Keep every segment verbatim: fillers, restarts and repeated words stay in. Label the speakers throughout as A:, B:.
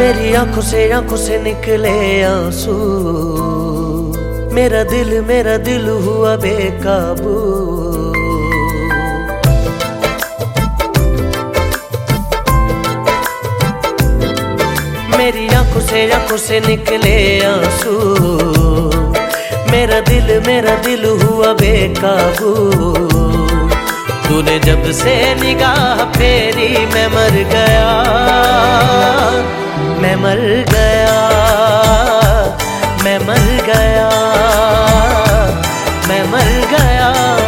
A: मेरी आंखों से आंखों से निकले आंसू, मेरा दिल मेरा दिल हुआ बेकाबू। मेरी आंखों से आंखों से निकले आंसू, मेरा दिल मेरा दिल हुआ बेकाबू। तूने जब से निगाह फेरी मैं मर गया, मैं मर गया, मैं मर गया, मैं मर गया।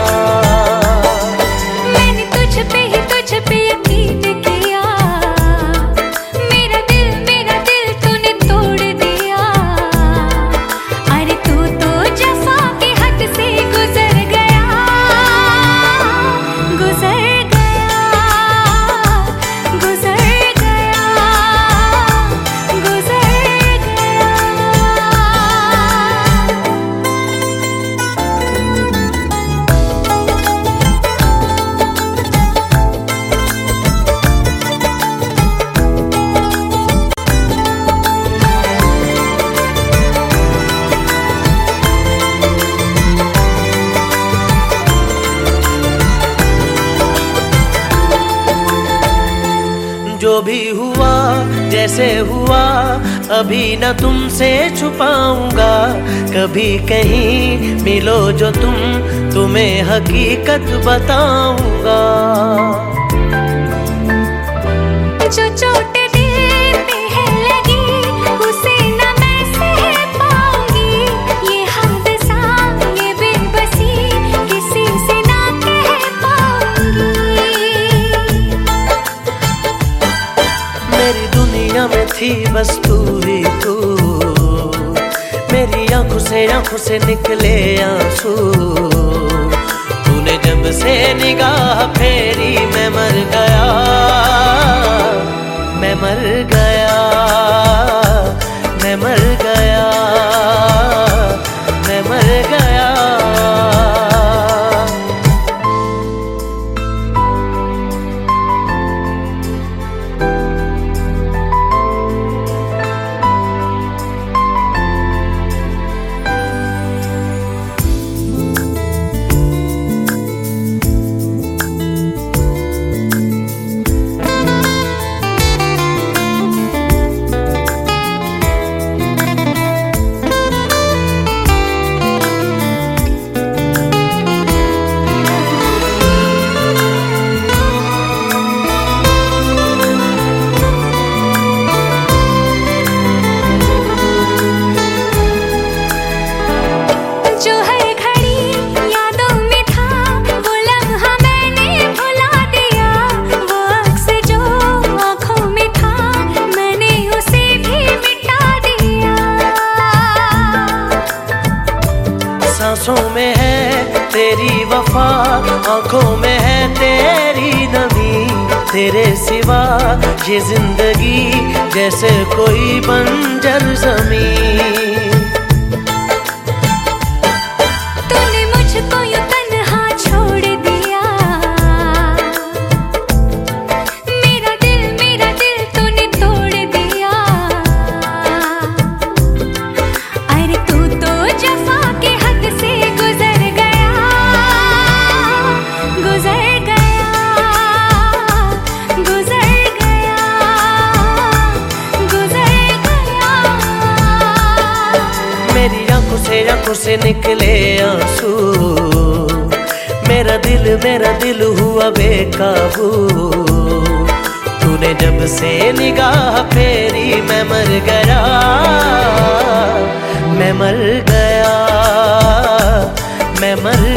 B: मैंने तुझ पे ही तुझ पे यकीन किया, मेरा दिल मेरा दिल तूने तोड़ दिया। अरे तू तो जफा के हद से गुजर गया, गुजर गया, गुजर गया, गुजर गया।
A: जो भी हुआ जैसे हुआ अभी न तुमसे छुपाऊंगा। कभी कहीं मिलो जो तुम, तुम्हें हकीकत बताऊंगा।
B: जो चोट दिल पे है लगी उसे न मैं सह पाऊंगी। ये हादसा ये बेबसी किसी से ना कह पाऊंगी।
A: मेरी दुनिया में थी बस तू ही तू, मेरी आंखों से आंखों से निकले आंसू। तूने जब से निगाह फेरी मैं मर गया, मैं मर गया, मैं मर गया, मैं मर गया। सांसों में है तेरी वफा, आंखों में है तेरी नमी। तेरे सिवा ये जिंदगी जैसे कोई बंजर जमीन।
B: तूने मुझको यूं तन्हा छोड़ दिया, मेरा दिल मेरा दिल तूने तोड़ दिया। अरे तू तो जफा के हद से गुजर गया, गुजर गया, गुजर गया, गुजर गया।
A: मेरी आंखों से आंखों से निकले आंसू, मेरा दिल मेरा दिल हुआ बेकाबू। तूने जब से निगाह फेरी मैं मर गया, मैं मर गया, मैं मर